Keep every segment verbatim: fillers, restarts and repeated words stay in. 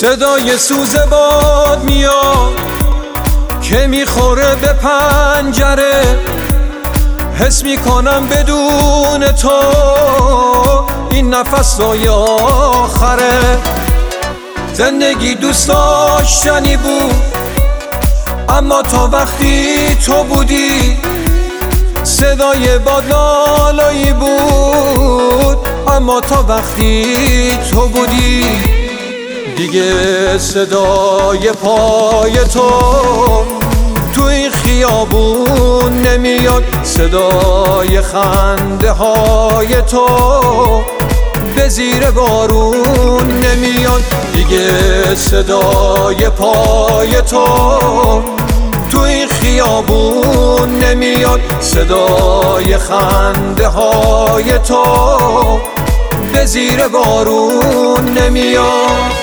صدای سوز باد میاد که میخوره به پنجره، حس میکنم بدون تو این نفسای آخره. زندگی دوست داشتنی بود اما تا وقتی تو بودی، صدای باد لالایی بود اما تا وقتی تو بودی. دیگه صدای پای تو تو این خیابون نمیاد، صدای خنده های تو به زیر بارون نمیاد. دیگه صدای پای تو تو این خیابون نمیاد، صدای خنده های تو به زیر بارون نمیاد.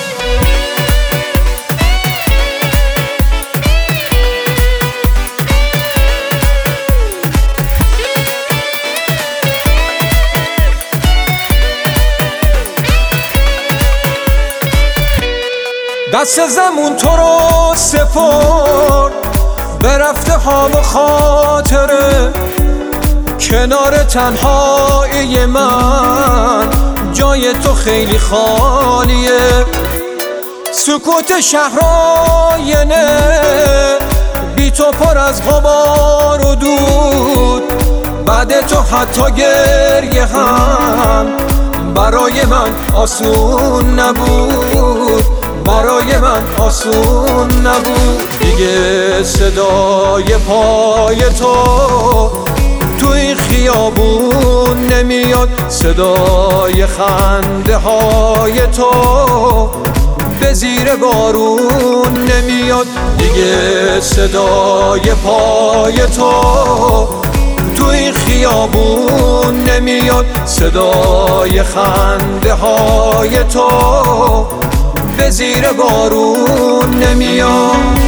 دست زمون تو رو سپرد به رفته ها و خاطره، کنار تنهایی من جای تو خیلی خالیه. سکوت شهراینه بی تو پر از غبار و دود، بعد تو حتی گریه هم برای من آسون نبود، برای من آسون نبود. دیگه صدای پای تو تو این خیابون نمیاد، صدای خنده های تو به زیر بارون نمیاد. دیگه صدای پای تو تو این خیابون نمیاد، صدای خنده های تو به زیر بارون نمیاد.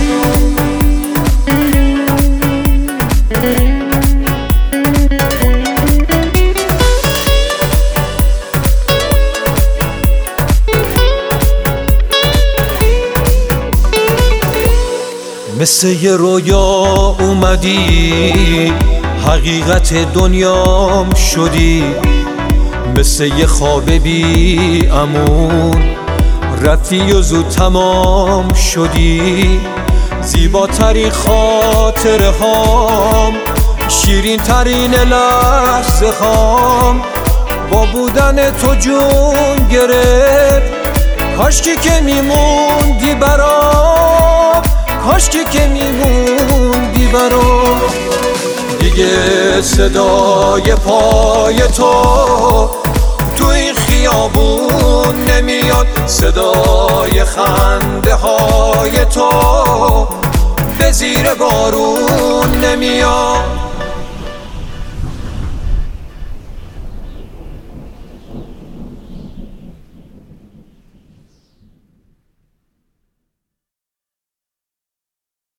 مثل یه رویا اومدی، حقیقت دنیام شدی، مثل یه خواب بی امون رفتی و زود تمام شدی. زیباترین خاطره هام، شیرین ترین لحظه هام با بودن تو جون گرفت. کاشکی که میموندی برام، کاشکی که میموندی برام. دیگه صدای پای تو تو این خیابون نمیاد، صدای خنده های تو به زیر بارون نمیاد.